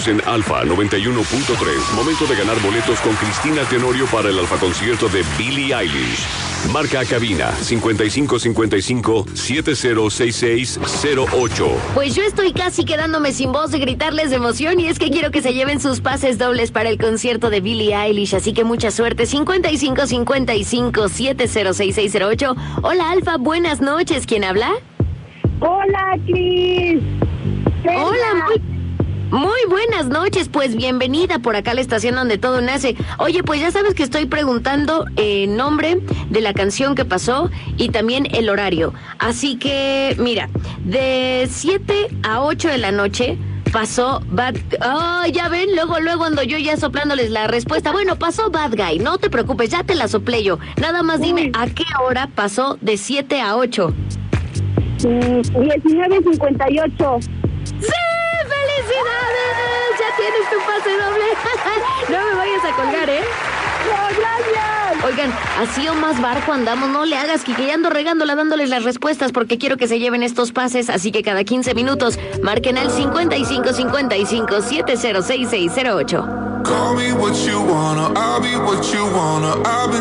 En Alfa 91.3, momento de ganar boletos con Cristina Tenorio para el Alfa concierto de Billie Eilish. Marca a cabina 5555-706608. Pues yo estoy casi quedándome sin voz de gritarles de emoción y es que quiero que se lleven sus pases dobles para el concierto de Billie Eilish, así que mucha suerte. 5555-706608. Hola Alfa, buenas noches, ¿quién habla? Hola, Cris. Hola, muy buenas noches, pues bienvenida por acá a la estación donde todo nace. Oye, pues ya sabes que estoy preguntando el nombre de la canción que pasó y también el horario. Así que, mira, de 7 a 8 de la noche pasó Bad... Oh, ya ven, luego ando yo ya soplándoles la respuesta. Bueno, pasó Bad Guy, no te preocupes, ya te la soplé yo. Nada más dime, ¿a qué hora pasó de 7 a 8? 19:58. ¡Sí! ¡Felicidades! ¡Ya tienes tu pase doble! No me vayas a colgar, ¿eh? ¡No, gracias! Oigan, así o más barco andamos, no le hagas que ya ando regándola dándoles las respuestas porque quiero que se lleven estos pases, así que cada 15 minutos marquen al 5555-706608. Call me what you wanna, I'll be what you wanna. I've been